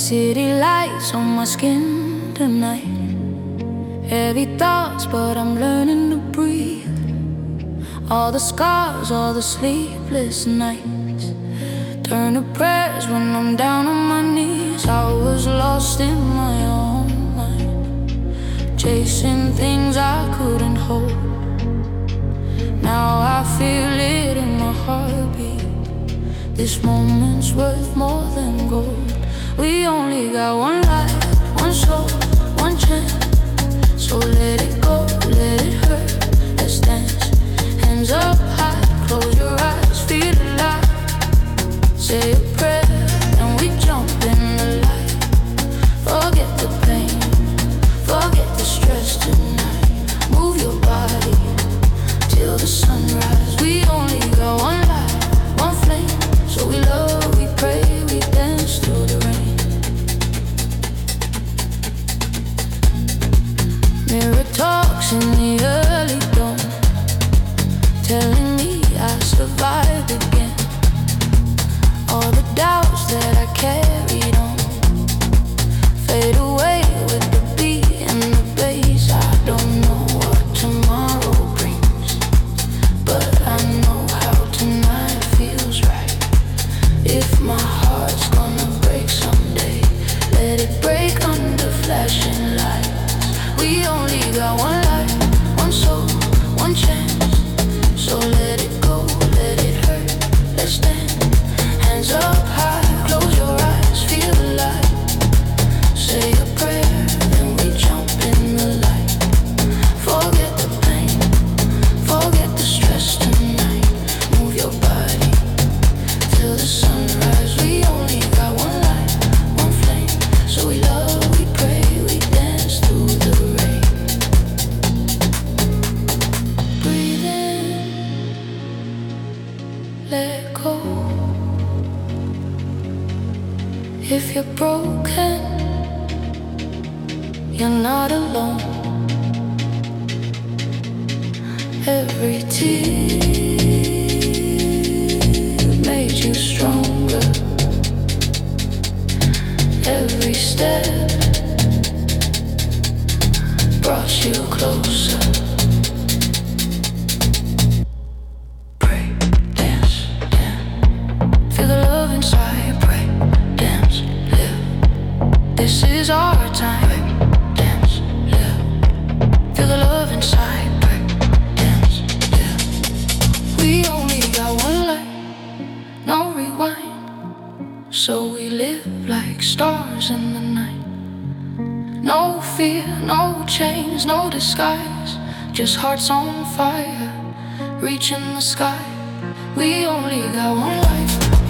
City lights on my skin tonight. Heavy thoughts, but I'm learning to breathe. All the scars, all the sleepless nights turn to prayers when I'm down on my knees. I was lost in my own mind, chasing things I couldn't hold. Now I feel it in my heartbeat. This moment's worth more than gold. We only got one life, one soul, one chance. So let it go, let it hurt, let's dance. Hands up high, close your eyes, feel alive. Say a prayer, and we jump in the light. Forget the pain, forget the stress tonight. Move your body till the sunrise. We only got one life, one flame. So we love, we pray, we dance through the rain. Mirror talks in the early dawn, telling me I survived again. All the doubts that I carried on fade away with the beat and the bass. I don't know what tomorrow brings, but I know how tonight feels right. If my heart's gonna break someday, let it break under flashing lights. We only got one life, one soul, one chance. So let it go, let it hurt, let's dance. Hands up high, close your eyes, feel alive. Say a prayer, then we jump in the light. Forget the pain, forget the stress tonight. Move your body till the sunrise. We only got one life, one flame. So we love, we pray, we dance through the rain. Breathe in, let go. If you're broken, you're not alone. Every tear made you stronger. Every step brought you closer. Pray, dance, yeah. Feel the love inside. Pray, dance, live. This is our time. Pray, dance, live. Feel the love inside. Pray, dance, live. We only got one life, no rewind. So we live like stars in the night. No fear, no chains, no disguise. Just hearts on fire, reaching the sky. We only got one life,